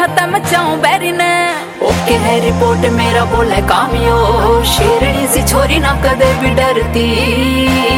बैठा ता मचाऊं बैरी ने। ओके है रिपोर्ट मेरा बोले कामियो, शेरनी सी छोरी ना कदे भी डरती।